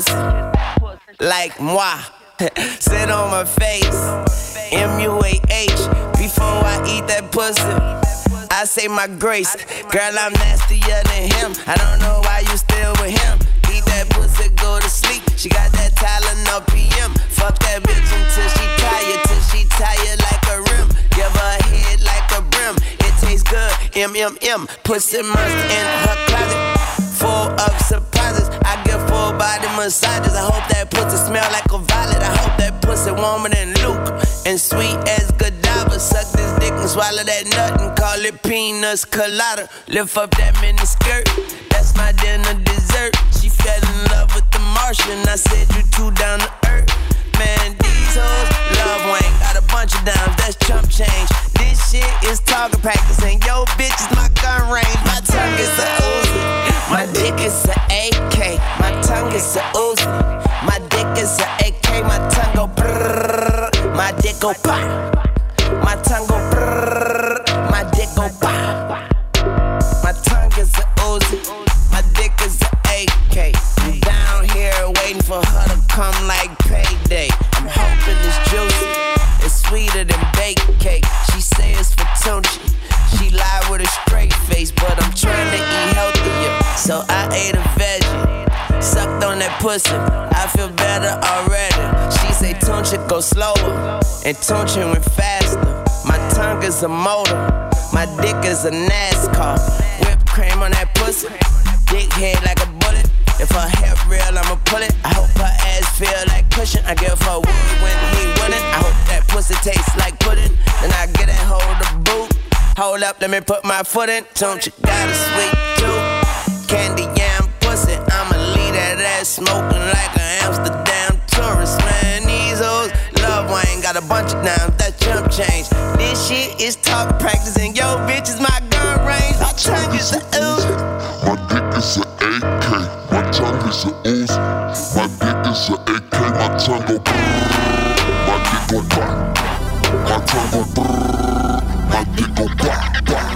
pussy like moi. Sit on my face, M-U-A-H. Before I eat that pussy, I say my grace. Girl, I'm nastier than him. I don't know why you still with him. Eat that pussy, go to sleep. She got that Tylenol PM. Fuck that bitch until she tired like a rim. Give her a head like a brim. It tastes good, M-M-M. Pussy must in her closet, full of surprises. I give full body massages. I hope that pussy smell like a violet. I hope that pussy warmer than Luke and sweet as Godiva. Suck this dick and swallow that nut and call it peanuts colada. Lift up that mini skirt, that's my dinner dessert. She fell in love with the Martian. I said you too down to earth. Man, these hoes love Wayne. Got a bunch of dimes, that's chump change. This shit is target practice, and yo, bitch is my gun range. My tongue is a Uzi, my dick is a AK. My tongue is a Uzi, my dick is a AK. My tongue go brrrr, my dick go pop. My tongue go brrrr, my dick go pop. My tongue is a Uzi, my dick is a AK. I'm down here waiting for her to come like payday. I'm hoping it's juicy, it's sweeter than baked cake. She say it's for Tunchi, she lied with a straight face, but I'm trying to eat healthier, so I ate a veggie. Sucked on that pussy, I feel better already. She say Tunchi go slower, and Tunchi went faster. My tongue is a motor, my dick is a NASCAR. Whipped cream on that pussy, dick head like a bullet. If her hair real, I'ma pull it. I hope her ass feel like cushion. I give her wood when he wouldn't. I hope that pussy tastes like pudding. Then I get that hold of boot. Hold up, let me put my foot in. Don't you got a sweet tooth? Candy yam pussy. I'ma leave that ass smoking like an Amsterdam tourist. Man, these hoes love Wayne. Got a bunch of dimes, that jump change. This shit is talk practice, and yo, bitch is my gun range. My tongue is a ooze. My dick is a AK. My tongue is a Uzi. My dick is a AK. My tongue go brrrr. My dick go pop. My tongue go brrrr. My dick go pop.